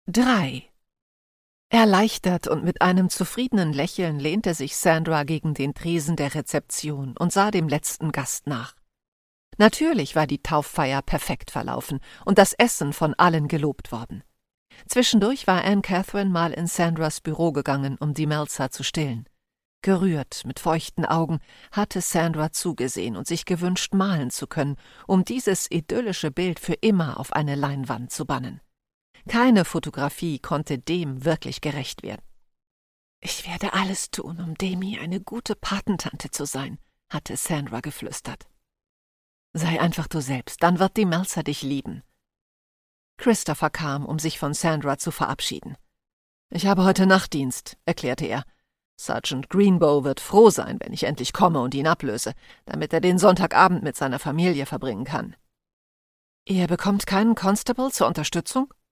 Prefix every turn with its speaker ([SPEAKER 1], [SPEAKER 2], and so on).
[SPEAKER 1] 3. Erleichtert und mit einem zufriedenen Lächeln lehnte sich Sandra gegen den Tresen der Rezeption und sah dem letzten Gast nach. Natürlich war die Tauffeier perfekt verlaufen und das Essen von allen gelobt worden. Zwischendurch war Anne Catherine mal in Sandras Büro gegangen, um die Melzer zu stillen. Gerührt, mit feuchten Augen, hatte Sandra zugesehen und sich gewünscht, malen zu können, um dieses idyllische Bild für immer auf eine Leinwand zu bannen. Keine Fotografie konnte dem wirklich gerecht werden. »Ich werde alles tun, um Demi eine gute Patentante zu sein«, hatte Sandra geflüstert. »Sei einfach du selbst, dann wird die Melzer dich lieben.« Christopher kam, um sich von Sandra zu verabschieden. »Ich habe heute Nachtdienst«, erklärte er. »Sergeant Greenbow wird froh sein, wenn ich endlich komme und ihn ablöse, damit er den Sonntagabend mit seiner Familie verbringen kann.« »Ihr bekommt keinen Constable zur Unterstützung?«